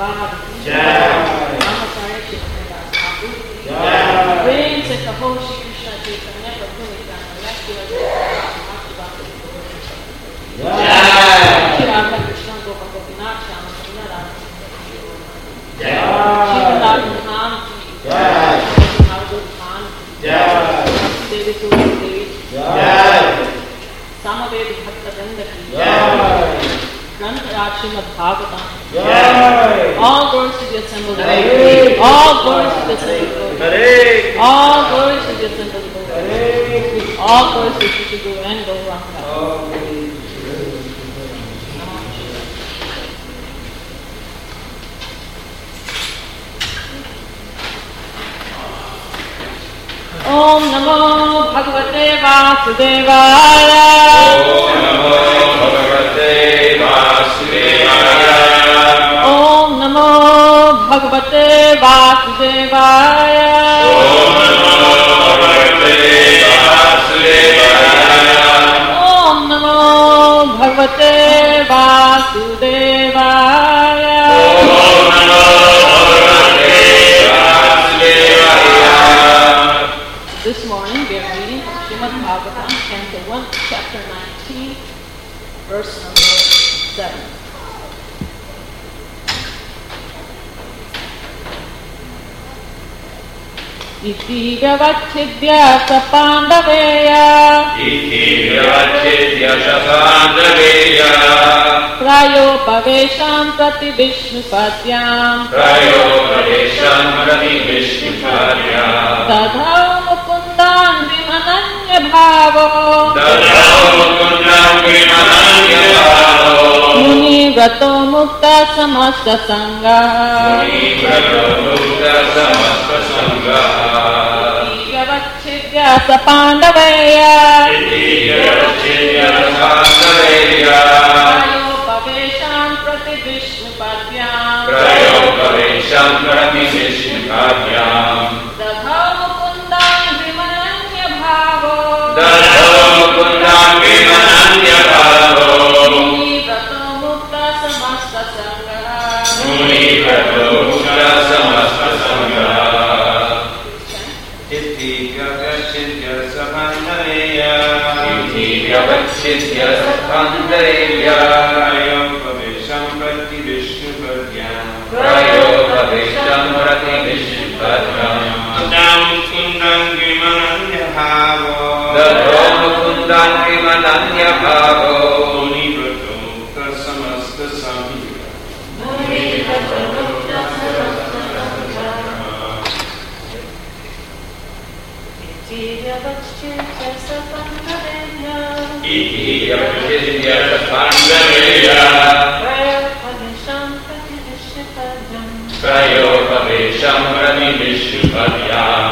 Prabhupada ki jai. Namaskar Shri Das Thakur ki jai. Prem se kaho Shri Krishna Chaitanya Prabhu Nityananda Shri Shri Radha Krishna Gopa Gopinath Shama Sundar Radha Shri Radha Khan ki jai. Shri Radha Khan ki jai. Devi Surya Devi ki jai. Samaved Bhakta Ganda ki jai. Granth Srimad Bhagavatam. Jai. All glories to the assembled Lord. All glories to the assembled Lord. All glories to the assembled Lord. All glories to Shri Guru and Gauranga. Om Namo Bhagavate Vasudevaya. Om Namo Bhagavate Vasudevaya. Om Namo Bhagavate Vasudevaya. Om Namo Bhagavate Vasudevaya. Om Namo Bhagavate Vasudevaya. Om Namo Bhagavate Vasudevaya. This morning we are reading Srimad Bhagavatam, Canto 1, Chapter 19, verse number 7. Iti vyavachidya sa pandaveya. Iti vyavachidya sa pandaveya. Prayopavesham prati Vishnupadyam. Prayopavesham prati Vishnupadyam. Tadha mukundan vimananya bhavo. Tadha mukundan vimananya bhavo. Muni vrato mukta samasta sangha. Muni vrato mukta samasta sangha. Vyavachidya sa pandaveya. Iti vyavachidya sa pandaveya. Prayopavesham prati Vishnupadyam. Prayopavesham prati Vishnupadyam. Tadha mukundan vimananya bhavo. Tadha mukundan vimananya bhavo. Muni vrato mukta samasta sangha. Muni vrato mukta samasta sangha. Iti vyavachidya sa pandaveya. Iti vyavachidya sa pandaveya. Prayopavesham prati Vishnupadyam. Prayopavesham prati Vishnupadyam. Tadha mukundan vimananya bhavo. Tadha mukundan vimananya bhavo. Muni vrato mukta samasta sangha. Iti vyavachidya sa pandaveya. Iti vyavachidya sa pandaveya. Prayopavesham prati Vishnupadyam. Prayopavesham prati Vishnupadyam.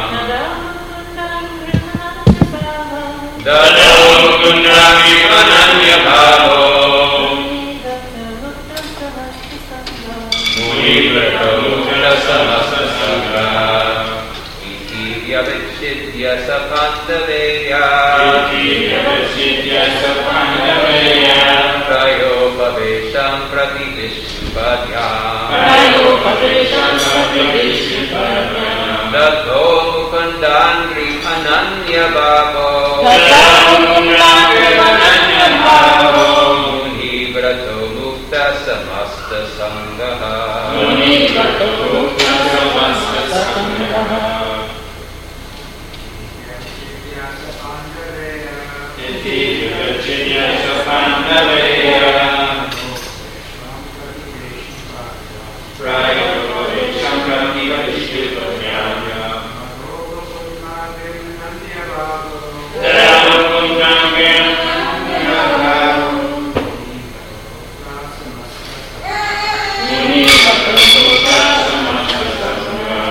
Tadha mukundan vimananya bhavo. Tadha mukundan vimananya bhavo. Muni vrato mukta samasta sangha. Iti vyavachidya sa pandaveya. Iti vyavachidya sa pandaveya. Prayopavesham prati Vishnupadyam. Prayopavesham prati Vishnupadyam. Tadha mukundan vimananya bhavo. Tadha mukundan vimananya bhavo. Muni vrato mukta samasta sangha. Muni vrato mukta samasta sangha. Iti vyavachidya sa pandaveya. Prayopavesham prati Vishnupadyam. Tadha mukundan vimananya bhavo. Muni vrato mukta samasta sangha.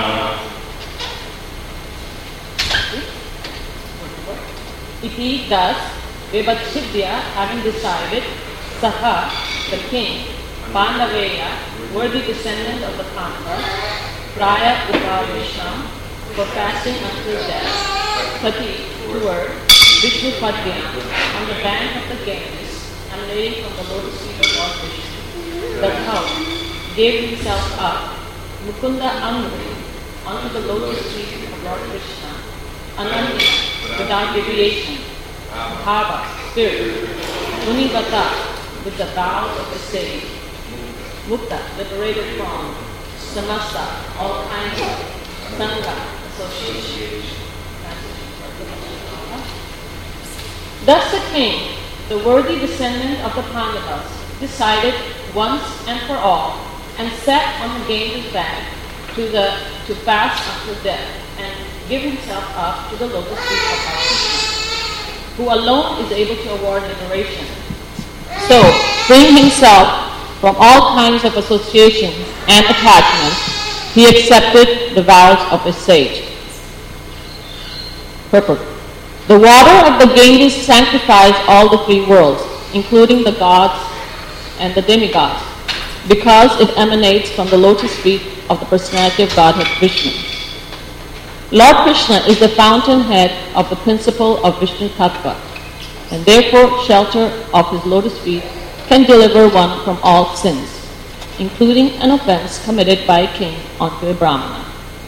Iti thus, Vyavachidya, having decided, Saha, the king, Pandaveya, worthy descendant of the Pandava, Praya Upavesham, for fasting until death, Pati, toward Vishnupadyam, on the bank of the Ganges, emanating from the lotus feet of Lord Vishnu. The cow, gave himself up, Mukunda Amri, onto the lotus feet of Lord Krishna, Anandina, without deviation, Bhava, spirit, Munivata, with the vows of the sage, Mukta, liberated from, Samasta, all kinds of Sangha, association. Thus the king, the worthy descendant of the Pandavas, decided once and for all, and sat on the Ganges bank to fast until death, and give himself up to the lotus feet of our Krishna, who alone is able to award liberation. So, freeing himself from all kinds of associations and attachments, he accepted the vows of a sage. Purport. The water of the Ganges sanctifies all the three worlds, including the gods and the demigods, because it emanates from the lotus feet of the personality of Godhead Vishnu. Lord Krishna is the fountainhead of the principle of Vishnu Tattva, and therefore shelter of his lotus feet can deliver one from all sins, including an offense committed by a king onto a Brahmana.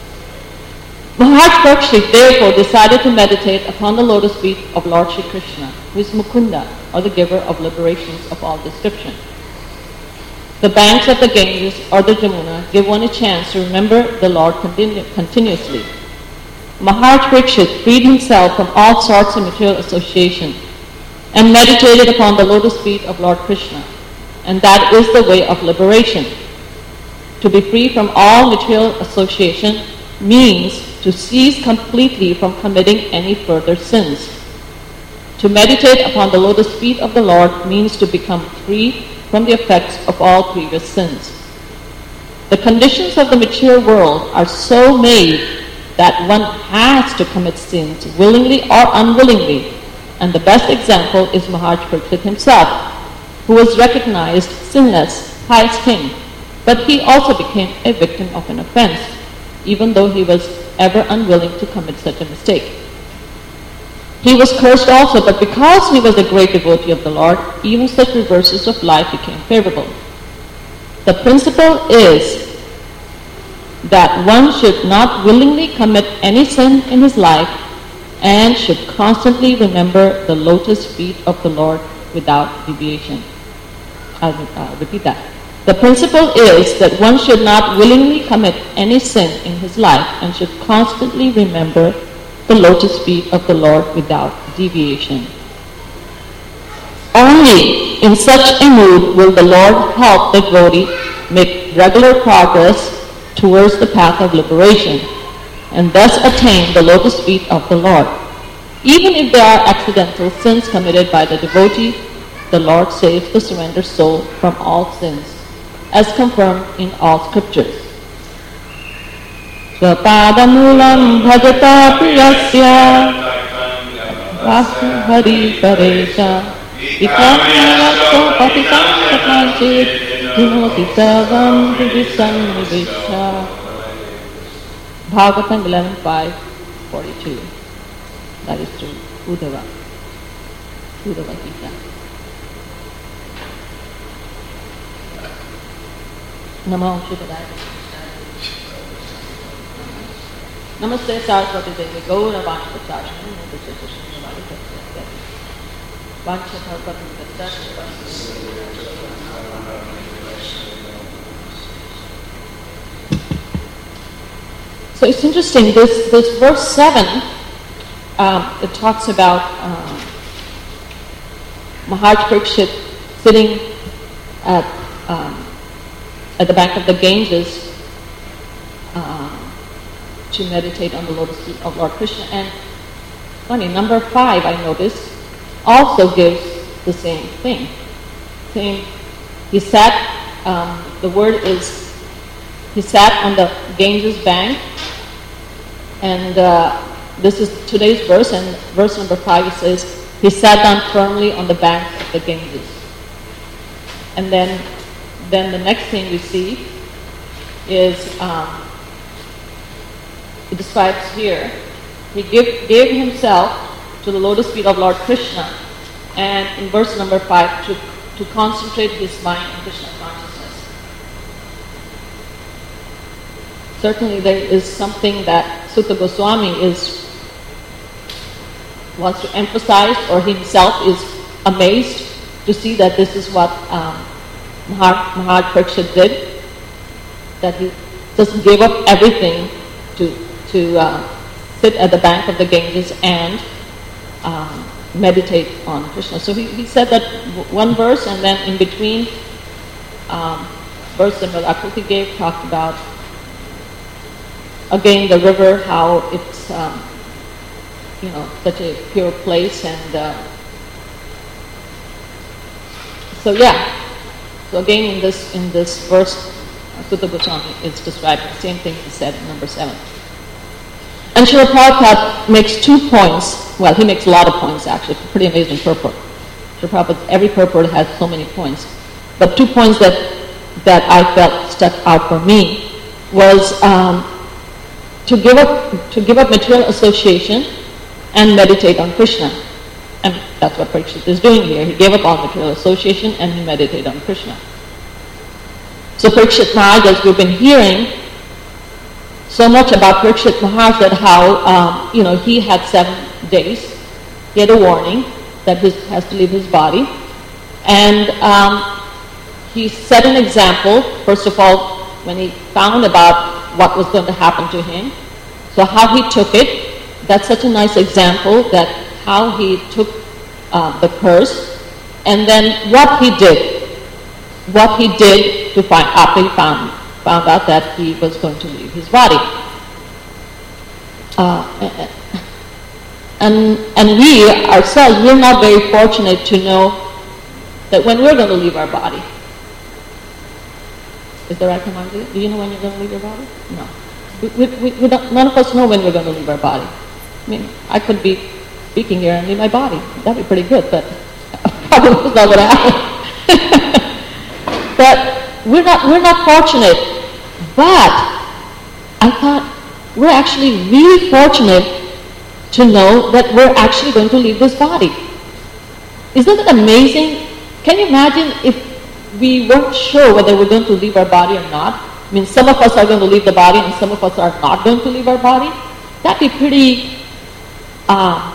Maharaj Parikshit therefore decided to meditate upon the lotus feet of Lord Shri Krishna, who is Mukunda, or the giver of liberations of all description. The banks of the Ganges or the Jamuna give one a chance to remember the Lord continuously. Maharaj Parikshit freed himself from all sorts of material association and meditated upon the lotus feet of Lord Krishna, and that is the way of liberation. To be free from all material association means to cease completely from committing any further sins. To meditate upon the lotus feet of the Lord means to become free from the effects of all previous sins. The conditions of the material world are so made that one has to commit sins willingly or unwillingly, and the best example is Maharaj Parikshit himself, who was recognized sinless, pious king, but he also became a victim of an offense, even though he was ever unwilling to commit such a mistake. He was cursed also, but because he was a great devotee of the Lord, even such reverses of life became favorable. The principle is that one should not willingly commit any sin in his life and should constantly remember the lotus feet of the Lord without deviation. I'll repeat that. The principle is that one should not willingly commit any sin in his life and should constantly remember the lotus feet of the Lord without deviation. Only in such a mood will the Lord help the devotee make regular progress towards the path of liberation and thus attain the lotus feet of the Lord. Even if there are accidental sins committed by the devotee, the Lord saves the surrendered soul from all sins, as confirmed in all scriptures. Svapadamulam bhajata priyasya vasu hari paresha ikamyato patitam sakanchit dinoti savam vivisannivesha. Bhagavatam 11.5-42. That is through Uddhava Gita. Namo Shivadaya. Namaste Saraswati Devi Gaura Vanchapachashani Namaste Krishna Vali Katsya Vanchaparpatam So it's interesting, this verse 7, it talks about Maharaj Parikshit sitting at the bank of the Ganges to meditate on the lotus feet of Lord Krishna. And funny, number 5, I noticed, also gives the same thing. He sat, the word is, he sat on the Ganges bank, and this is today's verse, and verse number 5, it says, he sat down firmly on the bank of the Ganges. And then the next thing we see is, it describes here, he gave himself to the lotus feet of Lord Krishna, and in verse number 5, to concentrate his mind on Krishna consciousness. certainly there is something that Sutta Goswami wants to emphasize, or himself is amazed to see that this is what Maharaj Parikshit did, that he just gave up everything to sit at the bank of the Ganges and meditate on Krishna. So he said that one verse, and then in between verse that Akriti gave talked about again the river, how it's such a pure place, and so again in this verse, Sutta Goswami is describing the same thing he said in number 7. And Srila Prabhupada makes 2 points. Well, he makes a lot of points actually. Pretty amazing purport. Srila Prabhupada, every purport has so many points. But 2 points that I felt stuck out for me was to give up material association and meditate on Krishna. And that's what Parikshit is doing here. He gave up all material association and he meditated on Krishna. So Parikshit Maharaj, as we've been hearing so much about Parikshit Maharaj, that how he had 7 days. He had a warning that he has to leave his body. And he set an example, first of all, when he found about what was going to happen to him. So how he took it, that's such a nice example, that how he took the curse, and then what he did to find, after he found out that he was going to leave his body. And we ourselves, we're not very fortunate to know that when we're going to leave our body. Is that right, Kamanji? Do you know when you're going to leave your body? No. We don't, none of us know when we're going to leave our body. I mean, I could be speaking here and leave my body. That'd be pretty good, but probably it's not going to happen. But we're not fortunate. But I thought we're actually really fortunate to know that we're actually going to leave this body. Isn't it amazing? Can you imagine if we weren't sure whether we're going to leave our body or not? I mean, some of us are going to leave the body and some of us are not going to leave our body. That'd be pretty, I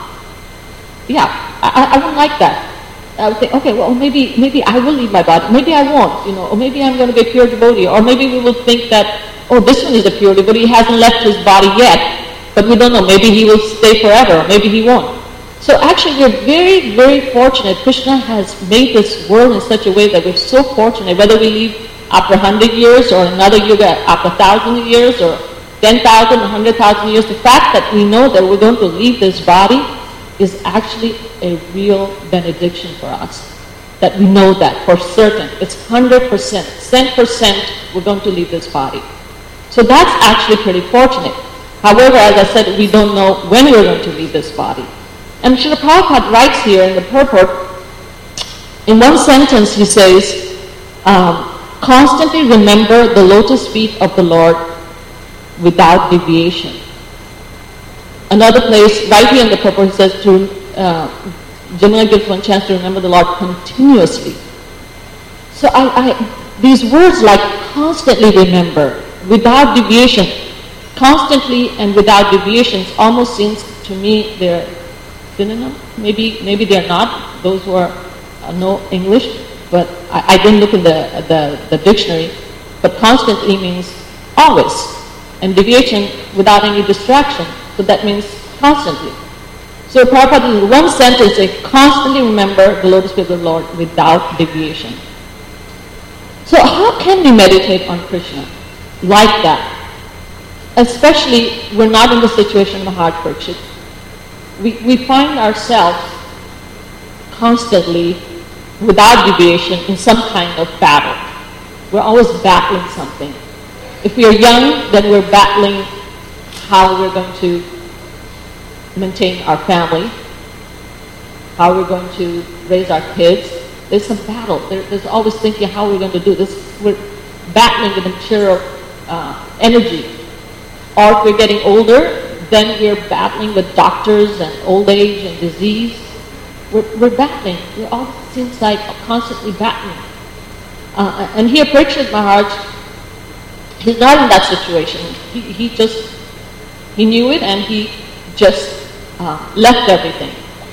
wouldn't like that. I would think, okay, well, maybe I will leave my body. Maybe I won't, or maybe I'm going to be a pure devotee. Or maybe we will think that, oh, this one is a pure devotee. He hasn't left his body yet. But we don't know. Maybe he will stay forever. Maybe he won't. So actually, we're very, very fortunate. Krishna has made this world in such a way that we're so fortunate. Whether we leave after 100 years or another yuga after 1,000 years or 10,000 or 100,000 years, the fact that we know that we're going to leave this body is actually a real benediction for us. That we know that for certain. It's 100%, 10% we're going to leave this body. So that's actually pretty fortunate. However, as I said, we don't know when we're going to leave this body. And Srila Prabhupada writes here in the purport, in one sentence he says, constantly remember the lotus feet of the Lord without deviation. Another place, right here in the purport, he says, Jamila gives one chance to remember the Lord continuously. So these words like constantly remember, without deviation, constantly and without deviations almost seems to me they're synonym. Maybe they're not, those who know English, but I didn't look in the dictionary. But constantly means always, and deviation without any distraction. So that means constantly. So Prabhupada in one sentence says, constantly remember the lotus feet of the Lord without deviation. So how can we meditate on Krishna like that? Especially, we're not in the situation of Maharaj Parikshit. We find ourselves constantly, without deviation, in some kind of battle. We're always battling something. If we are young, then we're battling how we're going to maintain our family, how we're going to raise our kids. There's some battle. There's always thinking how we're going to do this. We're battling with material energy. Or if we're getting older, then we're battling with doctors and old age and disease. We're battling. It all seems like constantly battling. And here Parikshit Maharaj he's not in that situation. He knew it, and he just left everything.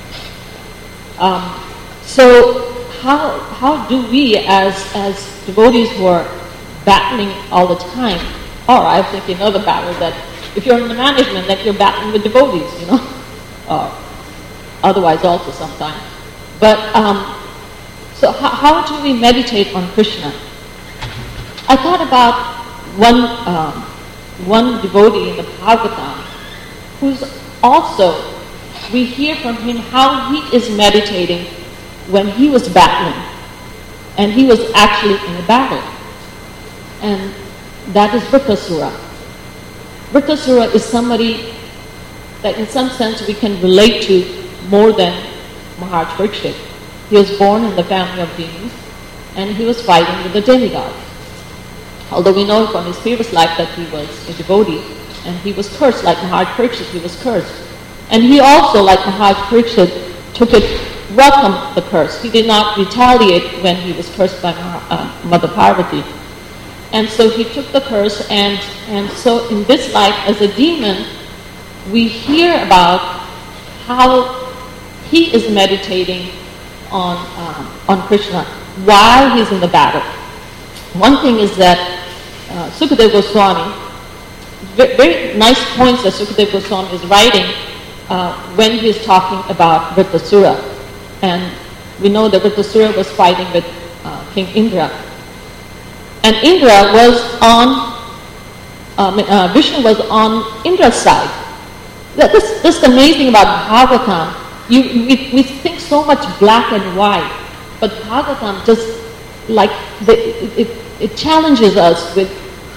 So how do we as devotees who are battling all the time, or I think another battle that if you're in the management, that you're battling with devotees, or otherwise also sometimes. But so how do we meditate on Krishna? I thought about one devotee in the Bhagavatam, who's also, we hear from him how he is meditating when he was battling, and he was actually in a battle, and that is Vrittasura. Vrittasura is somebody that in some sense we can relate to more than Maharaj Parikshit. He was born in the family of demons, and he was fighting with the demigod. Although we know from his previous life that he was a devotee, and he was cursed like Maharaj Parikshit, he was cursed. And he also, like Maharaj Parikshit, welcomed the curse. He did not retaliate when he was cursed by Mother Parvati. And so he took the curse, and so in this life as a demon, we hear about how he is meditating on Krishna while he's in the battle. One thing is that Sukadeva Goswami, very nice points that Sukadeva Goswami is writing when he's talking about Vrittasura. And we know that Vrittasura was fighting with King Indra. And Indra was Vishnu was on Indra's side. That's amazing about Bhagavatam. We think so much black and white, but Bhagavatam just it challenges us with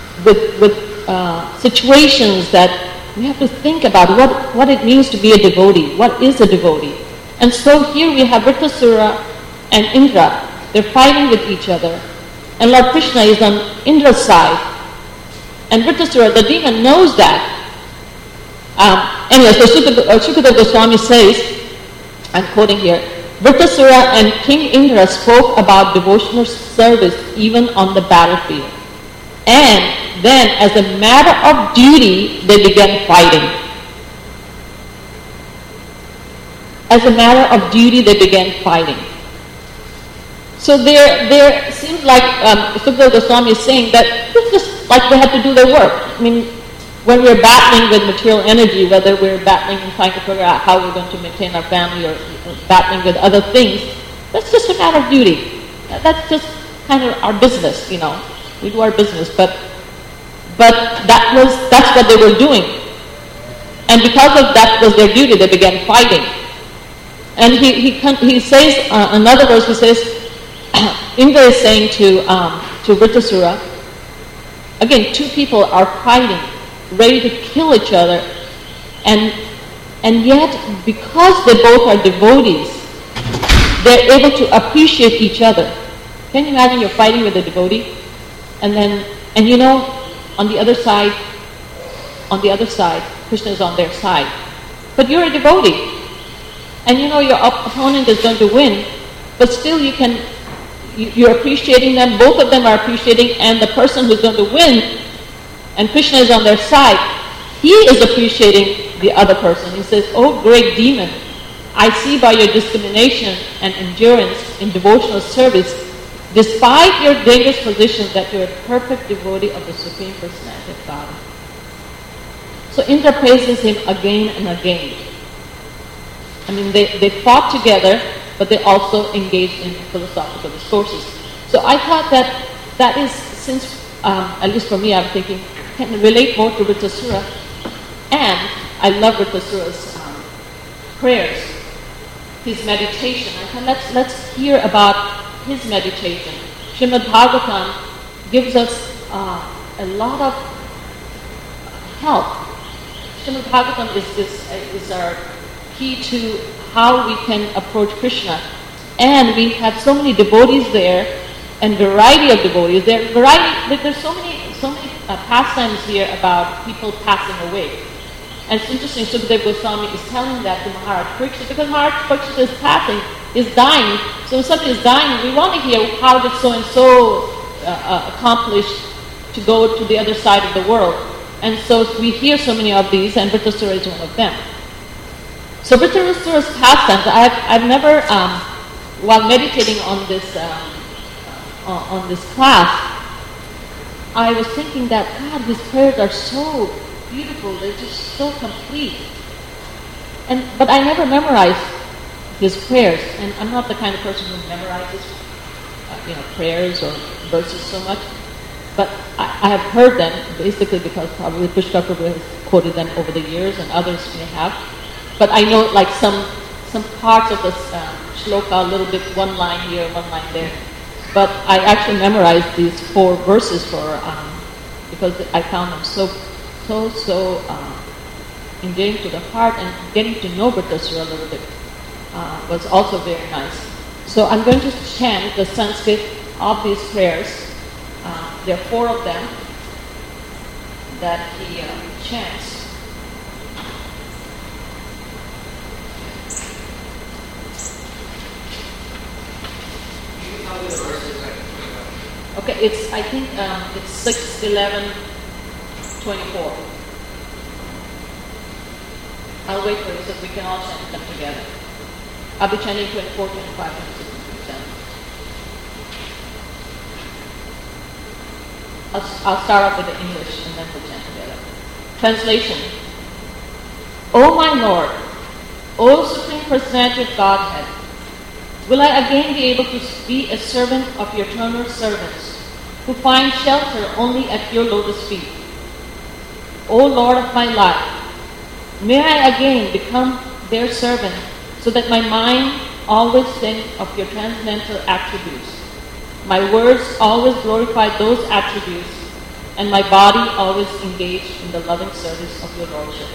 situations that we have to think about what it means to be a devotee. What is a devotee? And so here we have Vrittasura and Indra. They're fighting with each other. And Lord Krishna is on Indra's side. And Vrittasura, the demon, knows that. Anyway, so Sukadeva Goswami says, I'm quoting here, Vrittasura and King Indra spoke about devotional service even on the battlefield. And then, as a matter of duty, they began fighting. As a matter of duty, they began fighting. So there seems like Sukadeva Goswami is saying that it's just like they had to do their work. I mean, when we're battling with material energy, whether we're battling and trying to figure out how we're going to maintain our family or battling with other things, that's just a matter of duty. That's just kind of our business, We do our business, but that's what they were doing. And because of that was their duty, they began fighting. And he says, in other words, he says, Indra is saying to Vrittasura, again, two people are fighting, ready to kill each other, and yet, because they both are devotees, they're able to appreciate each other. Can you imagine you're fighting with a devotee, and on the other side, Krishna is on their side, but you're a devotee, and your opponent is going to win, but still you're appreciating them, both of them are appreciating, and the person who's going to win, and Krishna is on their side, he is appreciating the other person. He says, "Oh great demon, I see by your discrimination and endurance in devotional service, despite your dangerous position, that you're a perfect devotee of the Supreme Personality of God." So Indra praises him again and again. I mean, they fought together, but they also engaged in philosophical discourses. So I thought that is, since, at least for me, I'm thinking, can relate more to Vrittasura. And I love Vrittasura's prayers, his meditation. I thought let's hear about his meditation. Srimad Bhagavatam gives us a lot of help. Srimad Bhagavatam is our key to how we can approach Krishna. And we have so many devotees there, and variety of devotees. There's so many pastimes here about people passing away. And it's interesting, Sukadeva Goswami is telling that to Maharaj Parikshit, because Maharaj Parikshit is passing, is dying. So when somebody is dying, we want to hear how did so-and-so accomplish to go to the other side of the world. And so we hear so many of these, and Vritrasura is one of them. So Vritrasura's pastimes, I've never, while meditating on this class, I was thinking that, God, his prayers are so beautiful, they're just so complete. But I never memorized his prayers, and I'm not the kind of person who memorizes prayers or verses so much. But I have heard them, basically because probably Pushkar Prabhu has quoted them over the years, and others may have. But I know like some parts of the shloka, a little bit, one line here, one line there. But I actually memorized these 4 verses because I found them so endearing to the heart, and getting to know Vritrasura a little bit was also very nice. So I'm going to chant the Sanskrit of these prayers. There are 4 of them that he chants. Okay, I think it's 6, 11, 24. I'll wait for you so we can all chant them together. I'll be chanting 24, 25, 26, 27. I'll start off with the English and then we'll chant together. Translation. O my Lord, O Supreme Personality of Godhead, will I again be able to be a servant of your eternal servants, who find shelter only at your lotus feet? O Lord of my life, may I again become their servant, so that my mind always think of your transcendental attributes, my words always glorify those attributes, and my body always engaged in the loving service of your Lordship.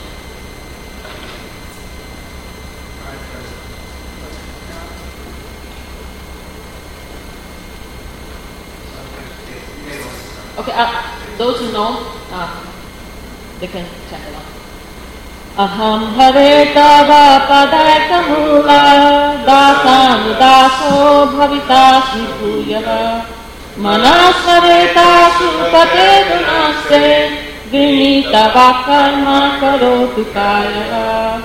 Okay, those who know, they can chant along. Aham Hare Tava Padaikamula Dasam Daso Bhavitasmi Bhuyava Manasvaretasu Pate Dunaste Vinita Vakarma Karotu Kaya.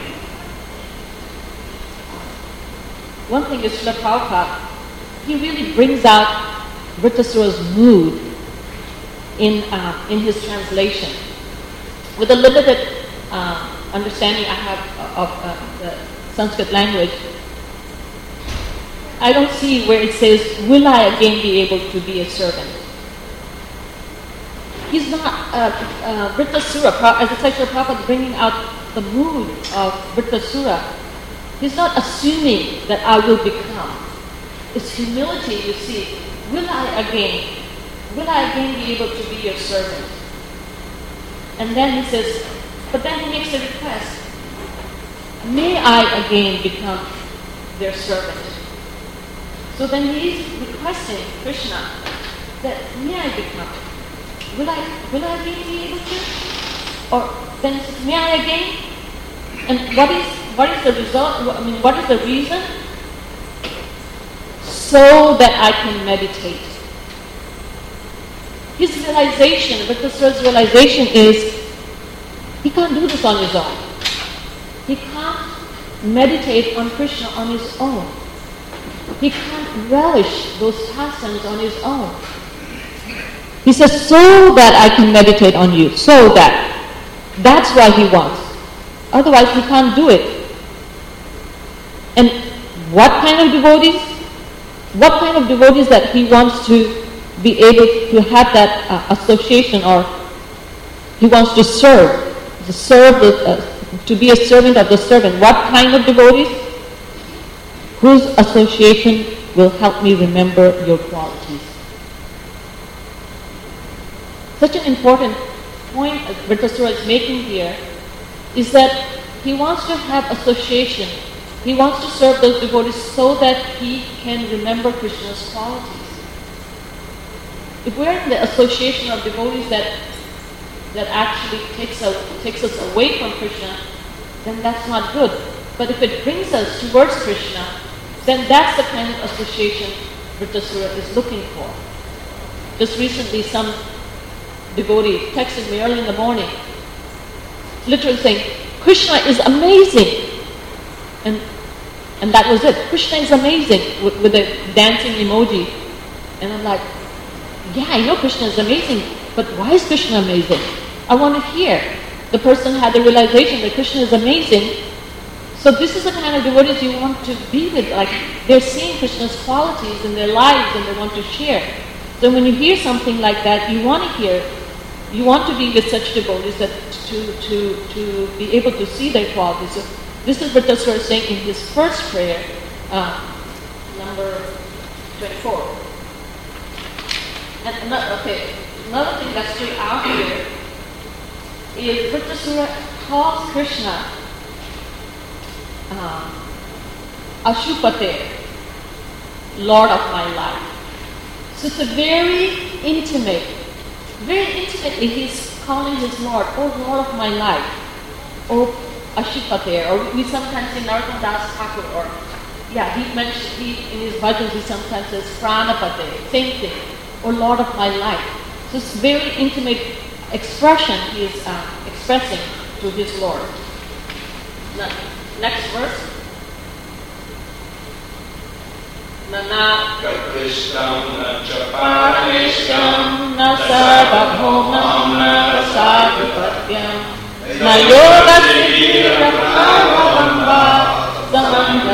One thing is Srila Prabhupada, he really brings out Vritrasura's mood in his translation. With a limited understanding I have of the Sanskrit language, I don't see where it says, will I again be able to be a servant? He's not, Vritrasura, as the Srila Prabhupada is bringing out the mood of Vritrasura, he's not assuming that I will become. It's humility, you see. Will I again be able to be your servant? And then he says, but then he makes a request. May I again become their servant? So then he is requesting Krishna that may I become. Will I again be able to? Or then he says, may I again? And what is the result? I mean, what is the reason? So that I can meditate. His realization, Vritrasura's realization is, he can't do this on his own. He can't meditate on Krishna on his own. He can't relish those pastimes on his own. He says, so that I can meditate on you. So that. That's why he wants. Otherwise he can't do it. And what kind of devotees? What kind of devotees that he wants to be able to have that association, or he wants to serve to be a servant of the servant. What kind of devotees? Whose association will help me remember your qualities. Such an important point that Vritrasura is making here is that he wants to have association. He wants to serve those devotees so that he can remember Krishna's qualities. If we're in the association of devotees that actually takes us away from Krishna, then that's not good. But if it brings us towards Krishna, then that's the kind of association Vritrasura is looking for. Just recently, some devotee texted me early in the morning, literally saying, Krishna is amazing. And that was it. Krishna is amazing with a dancing emoji. And I'm like, yeah, I know Krishna is amazing, but why is Krishna amazing? I want to hear. The person had the realization that Krishna is amazing. So this is the kind of devotees you want to be with. Like, they're seeing Krishna's qualities in their lives and they want to share. So when you hear something like that, you want to hear. You want to be with such devotees that to be able to see their qualities. So this is what Dasura is saying in his first prayer, number 24. And another thing that stood out here is Vritrasura calls Krishna Ashupate, Lord of my life. So it's a very intimately he's calling his Lord, oh Lord of my life, oh Ashupate, or we sometimes say Narottam Das Thakur, or he in his bhajans he sometimes says Pranapate, same thing, or Lord of my life. So it's very intimate expression he is expressing to his Lord. Next verse. Nana Krishtam na chaparanishtam na sarvabhaumam na sadhupatyam na yoga siddhira bhava samanga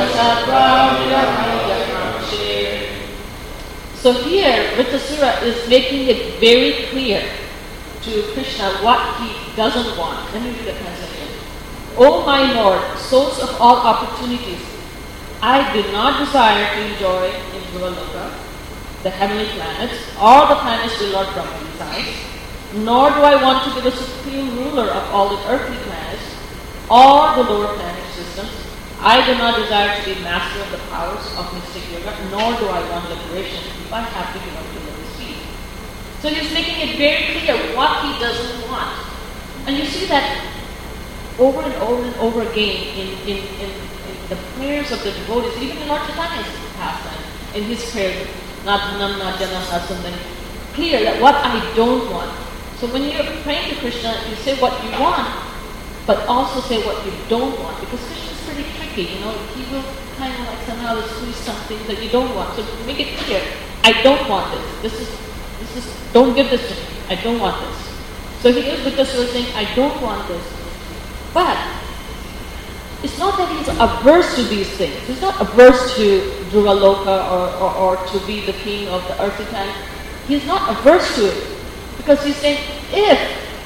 sattva. So here Vritrasura is making it very clear to Krishna what he doesn't want. Let me read the translation. O my Lord, source of all opportunities, I do not desire to enjoy in Dhruva-loka, the heavenly planets, or the planets where Lord Brahma resides, nor do I want to be the supreme ruler of all the earthly planets, or the lower planet systems. I do not desire to be master of the powers of mystic yoga, nor do I want liberation if I have to give up to Lotus feet. So he's making it very clear what he doesn't want. And you see that over and over again in the prayers of the devotees, even in Lord Chaitanya's pastime, in his prayer, Nadhanam Nadjanam Nasandam, clear that what I don't want. So when you're praying to Krishna, you say what you want, but also say what you don't want, because Krishna is pretty tricky, he will kind of like somehow squeeze something that you don't want. So make it clear, I don't want this. This is, don't give this to me. I don't want this. So he is with us saying, I don't want this. But it's not that he's averse to these things. He's not averse to Dhruva-loka or to be the king of the earthly planet. He's not averse to it. Because he's saying, if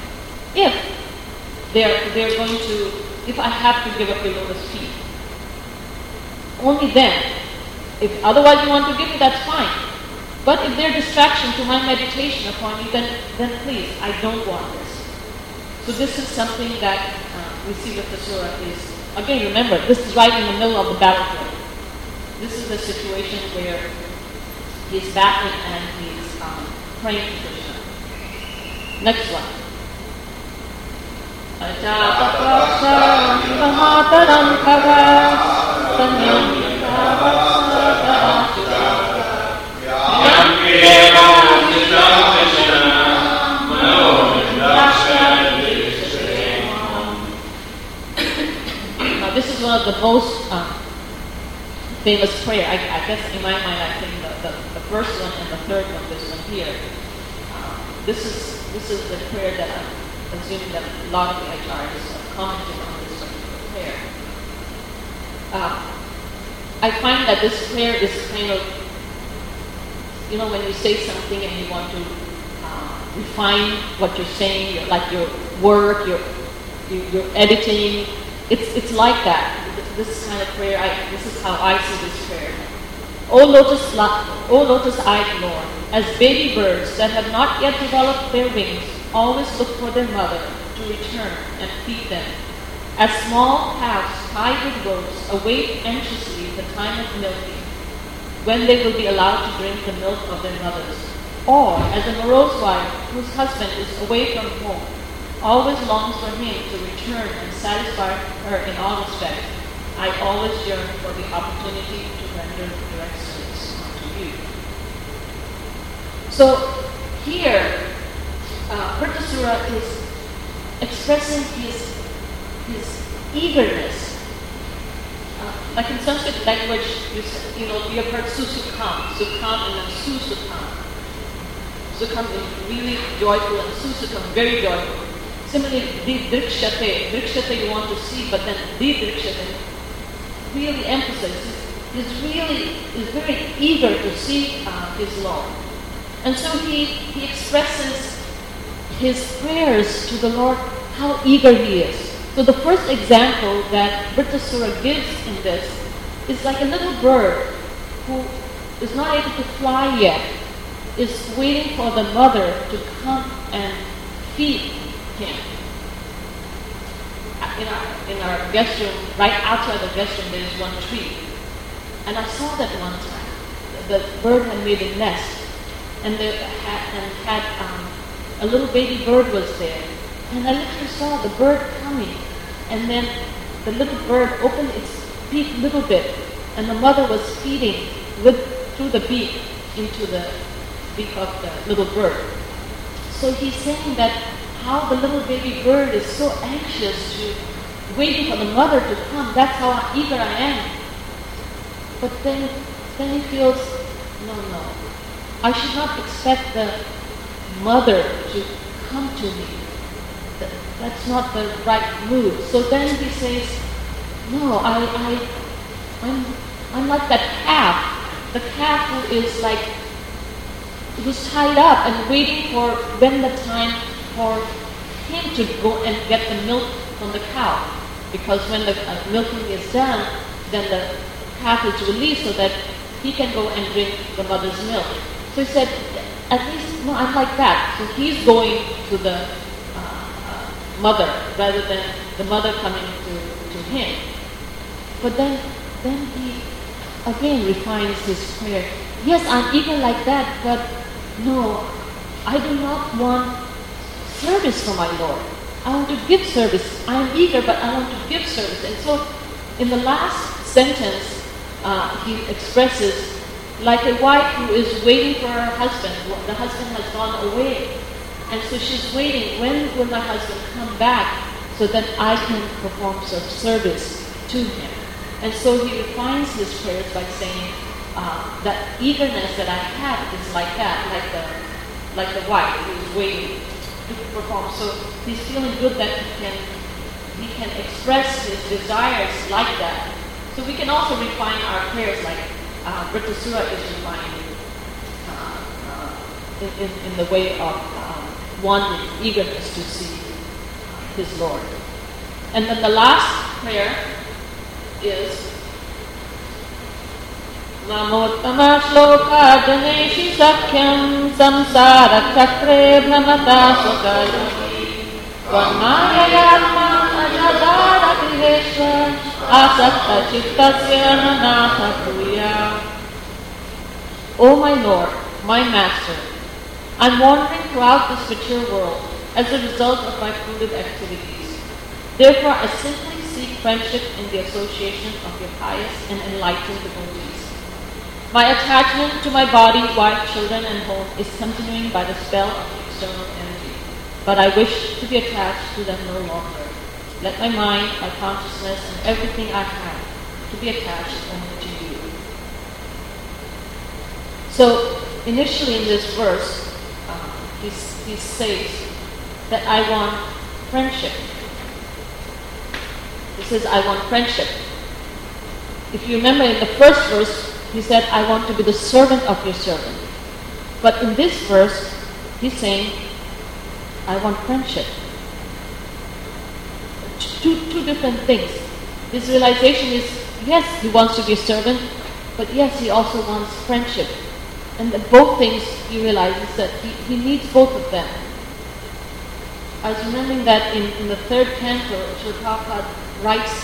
they're going to, if I have to give up your lotus feet, only then. If otherwise you want to give me, that's fine. But if they're distraction to my meditation upon you, then please, I don't want this. So this is something that we see with the surah is, again remember, this is right in the middle of the battlefield. This is a situation where he's battling and he's praying to Krishna. Next one. This is one of the most famous prayer. I guess in my mind, I think the first one and the third one, this one here. This is the prayer that I'm assuming that a lot of the acharyas have commented on this particular prayer. I find that this prayer is kind of, when you say something and you want to refine what you're saying, like your work, your editing. It's like that. This kind of prayer. This is how I see this prayer. O lotus-eyed Lord, as baby birds that have not yet developed their wings always look for their mother to return and feed them, as small calves tied with ropes await anxiously the time of milking, when they will be allowed to drink the milk of their mothers, or as a morose wife whose husband is away from home always longs for him to return and satisfy her in all respects, I always yearn for the opportunity to render direct service unto you. So here, Vritrasura is expressing his eagerness. Like in Sanskrit language, you have heard Susukam, Sukam and then Susukam. Sukam is really joyful and Susukam very joyful. Similarly, Didrikshate you want to see, but then Didrikshate really emphasizes, is very eager to see his Lord. And so he expresses his prayers to the Lord, how eager he is. So the first example that Vritrasura gives in this is like a little bird who is not able to fly yet, is waiting for the mother to come and feed him. In our guest room, right outside the guest room, there is one tree. And I saw that one time. The bird had made a nest, and had a little baby bird was there. And I literally saw the bird coming, and then the little bird opened its beak a little bit, and the mother was feeding through the beak into the beak of the little bird. So he's saying that how the little baby bird is so anxious to waiting for the mother to come. That's how eager I am. But then he feels, no, I should not expect the mother to come to me. That's not the right mood. So then he says, no, I'm like that calf. The calf who's tied up and waiting for when the time for him to go and get the milk from the cow. Because when the milking is done, then the calf is released so that he can go and drink the mother's milk. So he said, at least, no, I'm like that. So he's going to the mother rather than the mother coming to him. But then he again refines his prayer. Yes, I'm eager like that, but no, I do not want service for my Lord. I want to give service. I am eager, but I want to give service. And so in the last sentence, he expresses like a wife who is waiting for her husband. The husband has gone away. And so she's waiting, when will my husband come back so that I can perform some service to him? And so he refines his prayers by saying that eagerness that I have is like that, like the wife who is waiting to perform. So he's feeling good that he can express his desires like that. So we can also refine our prayers like Vritrasura is refining in the way of wanting, eagerness to see his Lord. And then the last prayer is Namottama shloka janeshi sakhyam samsara chakre bhramata sukaya Varmaya yatma ajadara griheshwa asakta chittasya nanatha puya. O my Lord, my Master, I'm wandering throughout this mature world as a result of my polluted activities. Therefore, I simply seek friendship in the association of your pious and enlightened devotees. My attachment to my body, wife, children, and home is continuing by the spell of external energy, but I wish to be attached to them no longer. Let my mind, my consciousness, and everything I have to be attached only to you. So, initially in this verse, he says that I want friendship. He says, I want friendship. If you remember in the first verse, he said, I want to be the servant of your servant. But in this verse, he's saying, I want friendship. Two different things. His realization is, yes, he wants to be a servant, but yes, he also wants friendship. And both things he realizes that he needs both of them. I was remembering that in the third canto, Srila Prabhupada writes,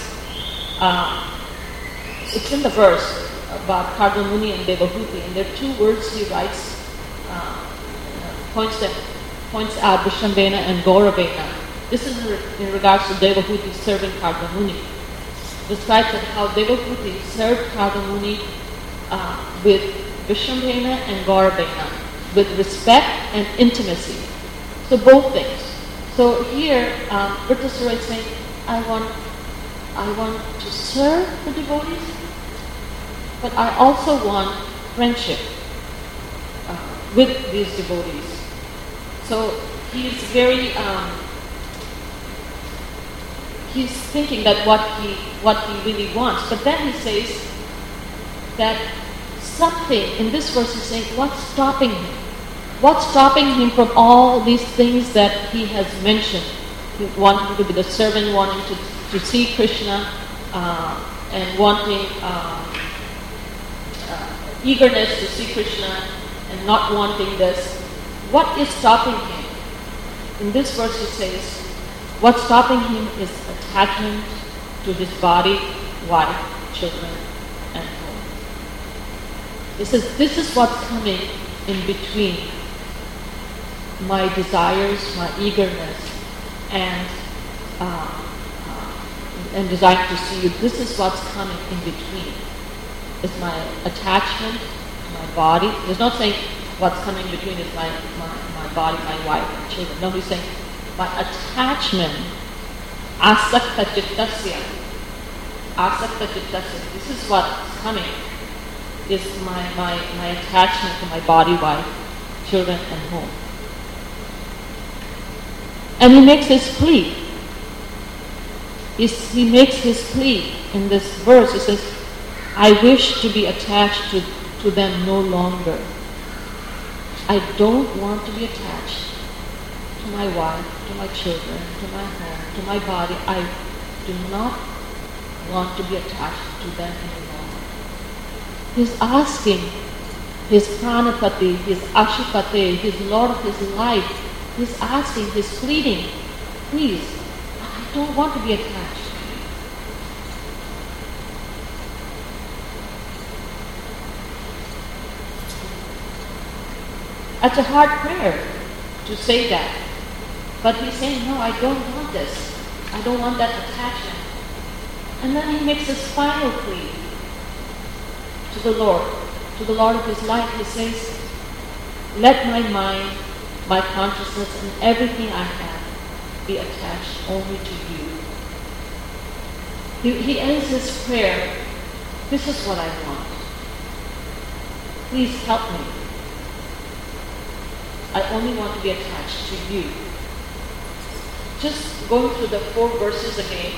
it's in the verse about Kardamuni and Devahuti, and there are two words he writes, points out Vishrambhena and Gauravena. This is in regards to Devahuti serving Kardamuni. Describes how Devahuti served Kardamuni with Vishrambhena and Gauravena with respect and intimacy. So both things. So here, Vritrasura is saying, I want to serve the devotees, but I also want friendship with these devotees. So he's very, he's thinking that what he really wants. But then he says that something, in this verse he's saying, what's stopping him? What's stopping him from all these things that he has mentioned? He wanting to be the servant, wanting to see Krishna, and wanting eagerness to see Krishna, and not wanting this. What is stopping him? In this verse he says, what's stopping him is attachment to his body, wife, children, and home. This is what's coming in between my desires, my eagerness, and desire to see you. This is what's coming in between. It's my attachment to my body. He's not saying what's coming in between is my body, my wife, and children. No, he's saying my attachment, asakta chittasya. Asakta chittasya. This is what's coming, is my attachment to my body, wife, children, and home. And he makes his plea. He makes his plea in this verse. He says, I wish to be attached to them no longer. I don't want to be attached to my wife, to my children, to my home, to my body. I do not want to be attached to them any longer. He's asking his pranapati, his ashipati, his Lord of his life. He's asking, he's pleading, please, I don't want to be attached. That's a hard prayer to say that. But he's saying, no, I don't want this. I don't want that attachment. And then he makes his final plea to the Lord of his life. He says, let my mind, my consciousness, and everything I have be attached only to you. He ends his prayer, this is what I want. Please help me. I only want to be attached to you. Just going through the 4 verses again,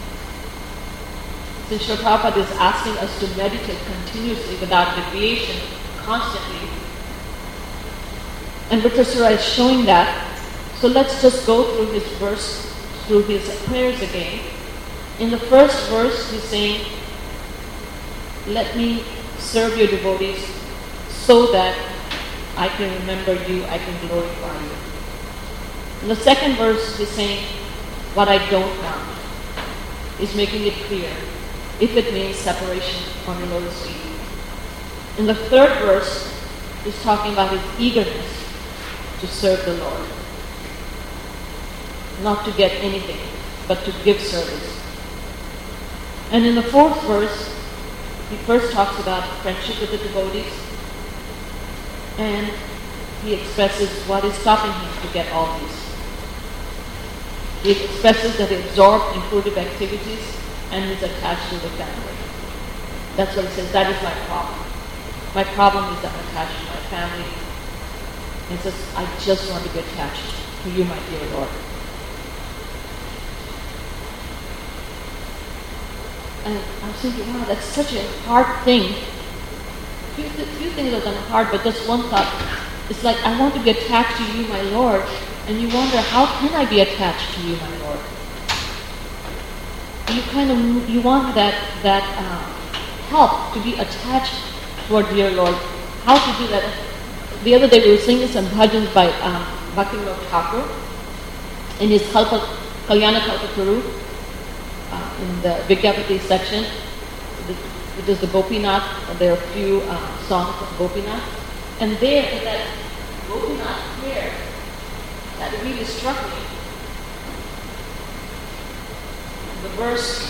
since Srila Prabhupada is asking us to meditate continuously without deviation, constantly, and Vritrasura is showing that. So let's just go through his verse, through his prayers again. In the first verse, he's saying, let me serve your devotees so that I can remember you, I can glorify you. In the second verse, he's saying, what I don't want. He's making it clear, if it means separation from your lotus feet. In the third verse, he's talking about his eagerness to serve the Lord. Not to get anything, but to give service. And in the fourth verse, he first talks about friendship with the devotees, and he expresses what is stopping him to get all these. He expresses that he absorbed in fruitive activities and is attached to the family. That's what he says, that is my problem. My problem is that I'm attached to my family. And he says, I just want to be attached to you, my dear Lord. And I was thinking, wow, that's such a hard thing. Few things are done hard, but just one thought. It's like, I want to be attached to you, my Lord. And you wonder, how can I be attached to you, my Lord? You want that help to be attached to our dear Lord. How to do that? The other day we were singing some bhajans by Bhaktivinoda Thakur in his Kalyana Kalpataru in the Vidyapati section. It is the Gopinath. There are a few songs of Gopinath. And there, in that Gopinath prayer, that really struck me. The verse,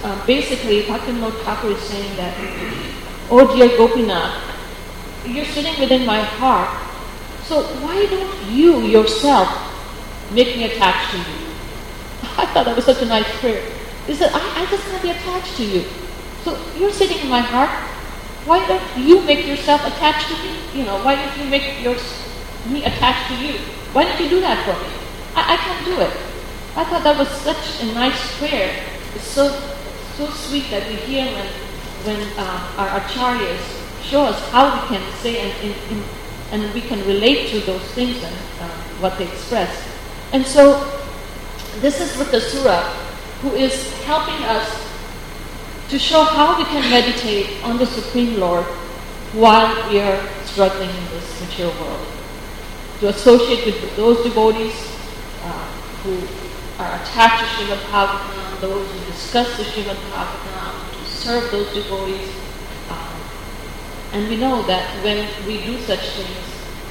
basically, Bhaktivinoda Thakur is saying that, oh dear Gopinath, you're sitting within my heart, so why don't you yourself make me attached to you? I thought that was such a nice prayer. He said, I just can't be attached to you. So you're sitting in my heart, why don't you make yourself attached to me? Why don't you make me attached to you? Why don't you do that for me? I can't do it. I thought that was such a nice prayer. It's so sweet that we hear when our acharyas show us how we can say and we can relate to those things and what they express. And so this is Vritasura, who is helping us to show how we can meditate on the Supreme Lord while we are struggling in this material world. To associate with those devotees who are attached to Srimad Bhagavatam, those who discuss the Srimad Bhagavatam, to serve those devotees. And we know that when we do such things,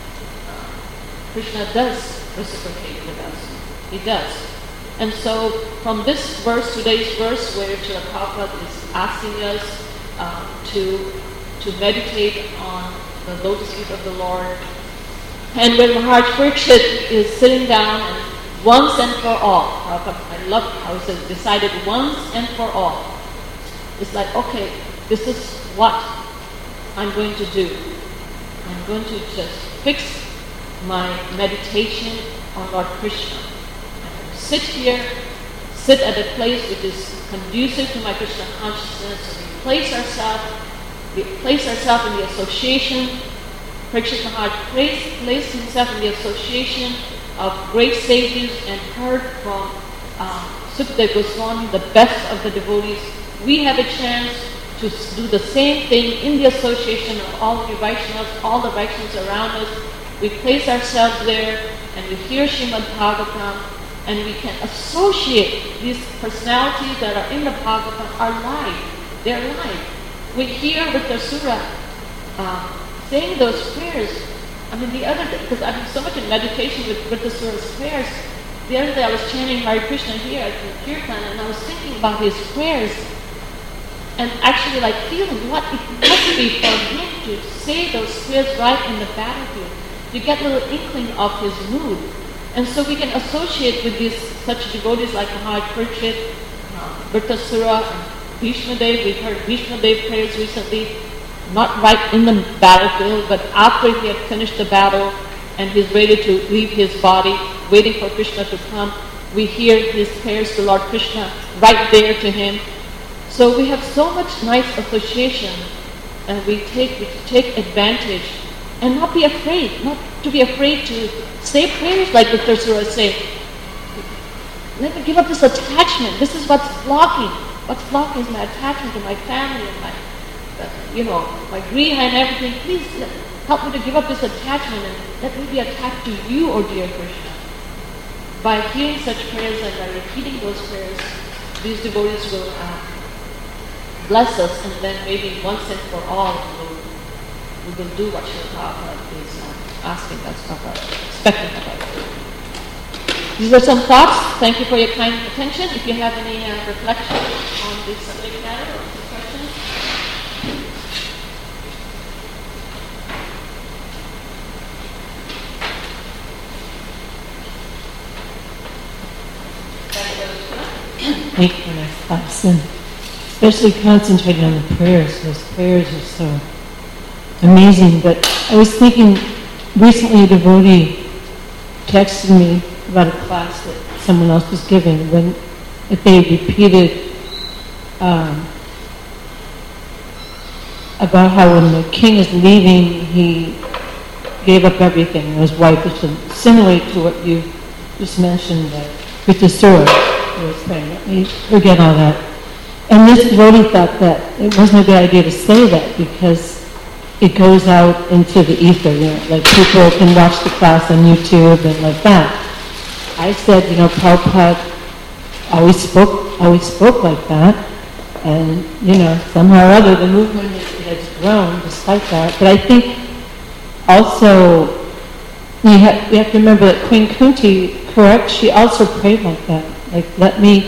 Krishna does reciprocate with us. He does. And so from this verse, today's verse, where Srila Prabhupada is asking us to meditate on the lotus feet of the Lord, and when Maharaj Parikshit is sitting down and once and for all, I love how he says, decided once and for all. It's like, okay, this is what I'm going to do. I'm going to just fix my meditation on Lord Krishna. Sit here, sit at a place which is conducive to my Krishna consciousness, and we place ourselves in the association. Parikshit Maharaj placed himself in the association of great sages and heard from Sukadeva Goswami, the best of the devotees. We have a chance to do the same thing in the association of all the Vaishnavas, all the Vaishnavas around us. We place ourselves there and we hear Srimad Bhagavatam, and we can associate these personalities that are in the Bhagavatam are live. They're live. We hear Vritasura saying those prayers. I mean, the other day, because I'm so much in meditation with Vritasura's prayers, the other day I was chanting Hare Krishna here at the Kirtan, and I was thinking about his prayers and actually feeling what it must be for him to say those prayers right in the battlefield. You get a little inkling of his mood. And so we can associate with these such devotees like Maharaj Parikshit, Vritasura, and Bhishma Dev. We've heard Bhishma Dev prayers recently, not right in the battlefield, but after he had finished the battle and he's ready to leave his body, waiting for Krishna to come. We hear his prayers to Lord Krishna right there to him. So we have so much nice association, and we take advantage and not be afraid, not to be afraid to say prayers like the Vritasura say. Let me give up this attachment. This is what's blocking. What's blocking is my attachment to my family and my griha and everything. Please help me to give up this attachment and let me be attached to you, O dear Krishna. By hearing such prayers and by repeating those prayers, these devotees will bless us, and then maybe once and for all we will do what Srila Prabhupada is asking us of us, expecting of us. These are some thoughts. Thank you for your kind attention. If you have any reflection on this subject matter or questions. Thank you for that class, and especially concentrating on the prayers. Those prayers are so amazing. But I was thinking, recently a devotee texted me about a class that someone else was giving, when they repeated about how when the king is leaving, he gave up everything, and his wife is similar to what you just mentioned, with the sword. Let me forget all that. And this devotee thought that it wasn't a good idea to say that because it goes out into the ether, like people can watch the class on YouTube and like that. I said, Prabhupada always spoke like that, and somehow or other the movement has grown despite that. But I think also we have to remember that Queen Kunti, correct, she also prayed like that. Like, let me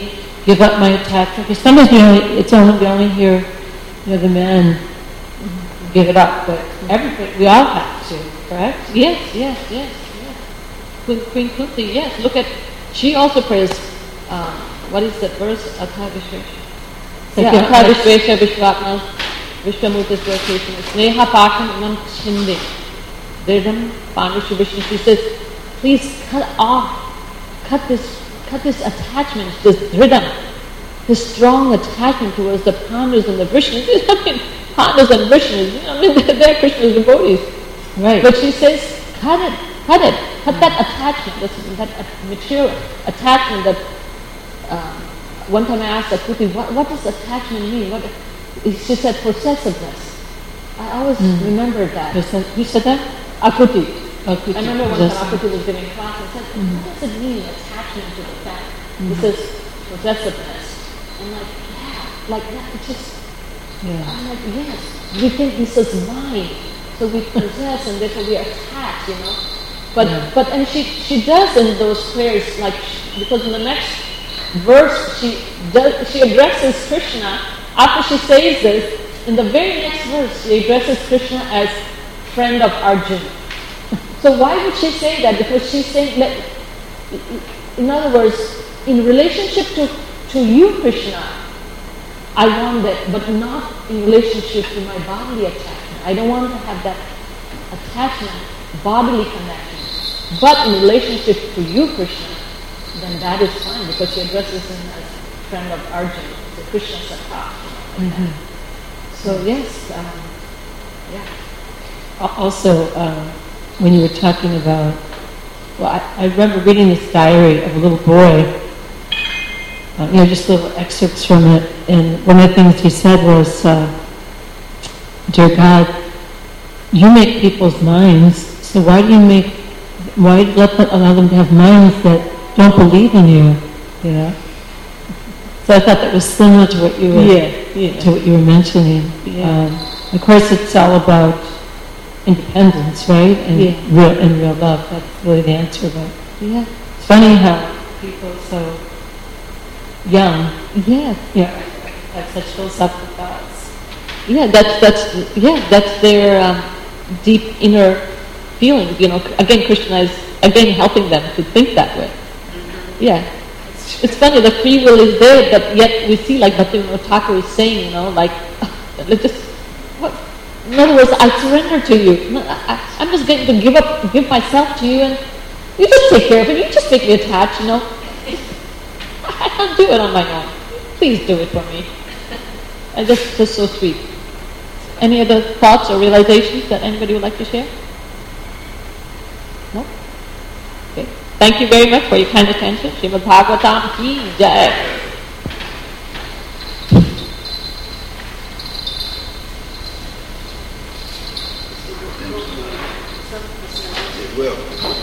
give up my attachment. Because sometimes we only hear, the men give it up, but everybody, we all have to, correct? Yes. Queen Kunti, yes. Look at, she also prays, what is that verse? Athavishvesha. Athavishvesha Vishvatma Vishwamurta's location. Sneha Pakam Imam Chinde. Dridam Pandusha Vishnu. She says, please cut this attachment, this dridam, this strong attachment towards the Pandus and the Vishnus. I mean, Pandus and Vishnus, they're Krishna's devotees. Right. But she says, cut that attachment, that material attachment that, one time I asked Akuti, what does attachment mean? She said, possessiveness. I always remembered that. Who said that? Akuti. I remember one time Akuti was giving class and said, what does it mean, attachment to the fact? He says, possessiveness. I'm like, like that, it just, I'm like, yes. We think this is mine, so we possess and therefore we are attached, But and she does in those prayers, like, because in the next verse she addresses Krishna. After she says this, in the very next verse she addresses Krishna as friend of Arjuna. So why would she say that? Because she's saying that, in other words, in relationship to you, Krishna, I want that, but not in relationship to my bodily attachment. I don't want to have that attachment, bodily connection. But in relationship to you, Krishna, then that is fine, because she addresses him as friend of Arjuna, the Krishna Sakha. So yes, Also, when you were talking about, I remember reading this diary of a little boy, just little excerpts from it, and one of the things he said was, "Dear God, you make people's minds, so why allow them to have minds that don't believe in you?" So I thought that was similar to what you were mentioning. Of course, it's all about independence, right? And real love. That's really the answer. But it's funny how people so young, have such philosophical thoughts. That's their deep inner feeling. Again, Krishna is helping them to think that way. It's funny, the free will is there, but yet we see, like Bhaktivinoda Thakur is saying, in other words, I surrender to you. I'm just going to give myself to you, and you just take care of it. You just make me attached, I can't do it on my own. Please do it for me. And just so sweet. Any other thoughts or realizations that anybody would like to share? No? Okay. Thank you very much for your kind attention. Srimad Bhagavatam ki jai. It will.